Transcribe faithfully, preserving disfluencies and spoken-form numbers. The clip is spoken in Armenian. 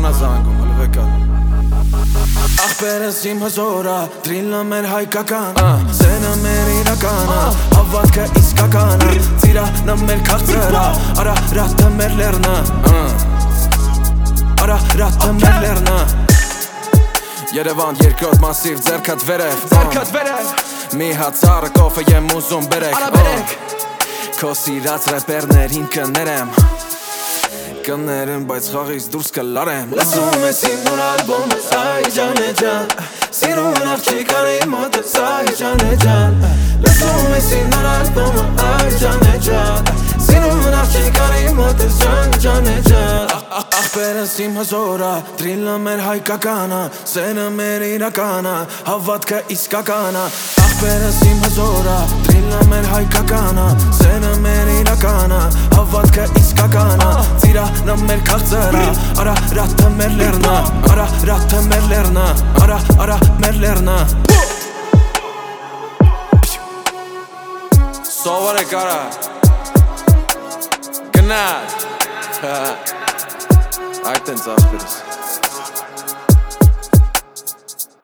Կանա զանգում, հլվեկա Ախպերս իմ հզորա, դրիլը մեր հայկական Սենը մեր իրականը, հավատքը իսկականը Ծիրանը մեր քաղցրա, արա ռատը մեր լերնը Արա ռատը մեր լերնը Երևան երկրորդ մասիվ ձերքատ վերև Ձերքատ վերև Մի հատ ծառը կոֆը եմ ուզում բերեք Արա բերեք Քո սիրած ռեպերներին կներեմ Կներեմ, բայց խաղից դուրս կլարեմ Լսում ես իմ նոր ալբոմը, այ ջան է ջան Սիրուն աղջիկ արի մոտս, այ ջան է ջան Լսում ես իմ նոր ալբոմը, այ ջան է ջան Սիրուն աղջիկ արի մոտս, ջան, ջան է ջան Ախպերս իմ հզորա, դրիլը մեր հայկականը Սենը մեր իրականը, հավատքը իսկականը Ախպերս իմ հզորա, դրիլը մեր հայկականը Սենը մեր իրականը, հավատքը իսկականը Ծիրանը մեր քաղցրա, արա ռատը մեր լերնը Արա ռատը մեր լերնը, արա արա մեր լերնը Սովորեք արա Գնաց Այդ են ծասպերս